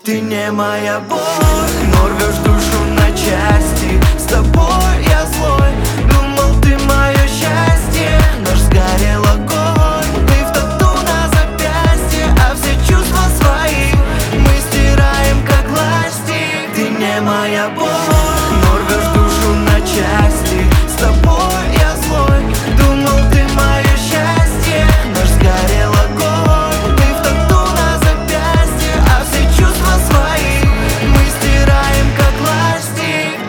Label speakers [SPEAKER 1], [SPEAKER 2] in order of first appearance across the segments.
[SPEAKER 1] Ты не моя боль, но рвешь душу на части. С тобой я злой, думал ты мое счастье. Наш сгорел огонь, ты в тату на запястье, а все чувства свои мы стираем как ластик. Ты не моя боль, но рвешь душу на части. С тобой я злой, думал ты мое счастье. Наш сгорел огонь, ты в тату на запястье, а все чувства свои мы стираем как ластик.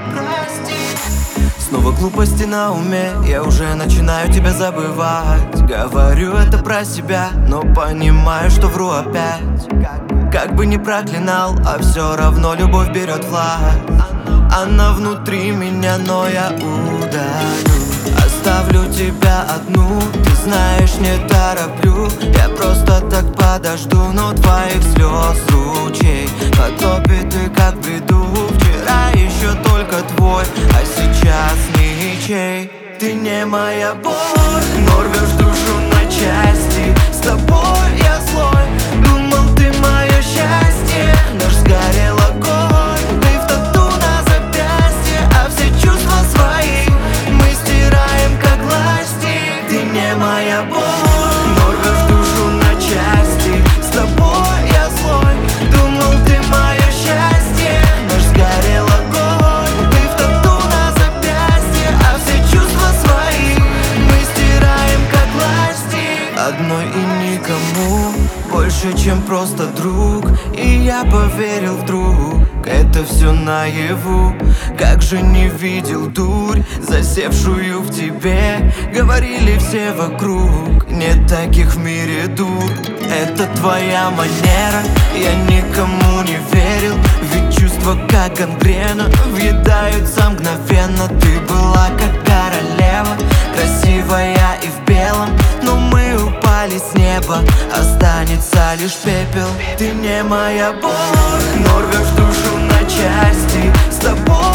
[SPEAKER 1] Прости. Снова глупости на уме, я уже начинаю тебя забывать. Говорю это про себя, но понимаю, что вру опять. Как бы ни проклинал, а все равно любовь берет власть. Она внутри меня, но я удалю. Оставлю тебя одну, ты знаешь, не тороплю. Я просто так подожду, но твоих слез ручей потопит и как в бреду. Вчера еще только твой, а сейчас ничей. Ты не моя боль, но рвешь душу на части. С тобой я злой, думал ты мое счастье. Наш сгорел огонь, ты в тату на запястье, а все чувства свои мы стираем как ластик. Ты не моя боль, но рвешь душу на части. С тобой я злой, думал ты мое счастье. Наш сгорел огонь, ты в тату на запястье, а все чувства свои мы стираем как ластик. Одной и никому больше, чем просто друг. И я поверил вдруг, это все наяву. Как же не видел дурь, засевшую в тебе. Говорили все вокруг, нет таких в мире дур. Это твоя манера, я никому не верил. Ведь чувства как гангрена въедаются мгновенно. Ты была как королева, красивая и в белом. Но мы упали с неба, останется лишь пепел. Ты не моя боль, но рвешь душу на части. С тобой